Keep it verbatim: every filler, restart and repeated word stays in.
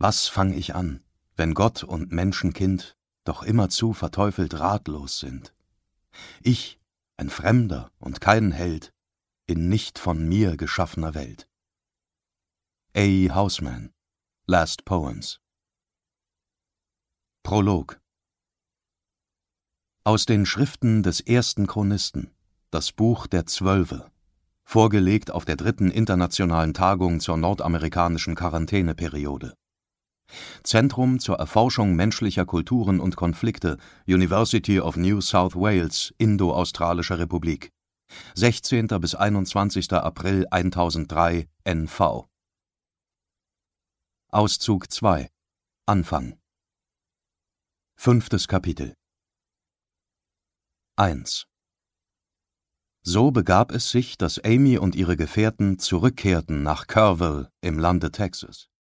Was fang ich an, wenn Gott und Menschenkind doch immerzu verteufelt ratlos sind? Ich, ein Fremder und kein Held, in nicht von mir geschaffener Welt. A E Housman, Last Poems. Prolog. Aus den Schriften des ersten Chronisten, das Buch der Zwölfe, vorgelegt auf der dritten internationalen Tagung zur nordamerikanischen Quarantäneperiode. Zentrum zur Erforschung menschlicher Kulturen und Konflikte, University of New South Wales, Indo-Australische Republik. sechzehnter bis einundzwanzigster April eintausenddrei, N V. Auszug zwei. Anfang. Fünftes Kapitel. eins. So begab es sich, dass Amy und ihre Gefährten zurückkehrten nach Kerrville im Lande Texas.